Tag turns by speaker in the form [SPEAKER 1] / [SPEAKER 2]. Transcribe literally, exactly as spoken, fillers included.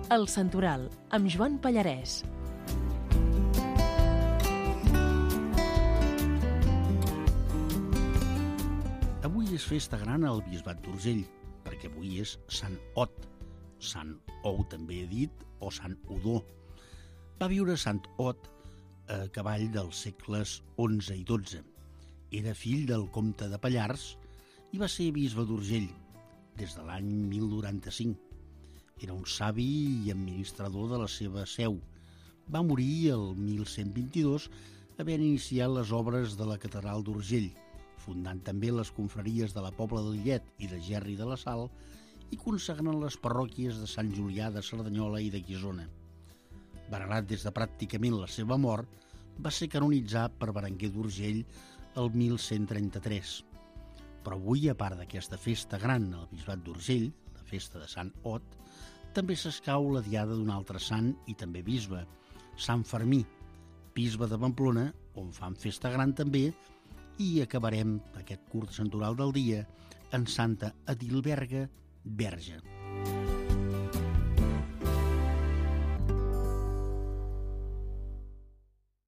[SPEAKER 1] El Santoral, amb Joan Pallarès.
[SPEAKER 2] Avui és festa gran al Bisbat d'Urgell, perquè avui és Sant Ot, Sant Ou també he dit, o Sant Odó. Va viure Sant Ot a cavall dels segles onze i dotze. Era fill del comte de Pallars i va ser bisbe d'Urgell des de l'any mil noranta-cinc. Era un savi i administrador de la seva seu. Va morir el mil cent vint-i-dos havent iniciat les obres de la catedral d'Urgell, fundant també les confraries de la Pobla de Lillet i de Gerri de la Sal i consagrant les parròquies de Sant Julià de Cerdanyola i de Guissona. Venerat des de pràcticament la seva mort, va ser canonitzat per Berenguer d'Urgell el mil cent trenta-tres. Però avui, a part d'aquesta festa gran al Bisbat d'Urgell, la festa de Sant Ot, també s'escau la diada d'un altre sant i també bisbe, Sant Fermí, bisbe de Pamplona, on fan festa gran també, i acabarem aquest curt santoral del dia en Santa Adilberga Verge.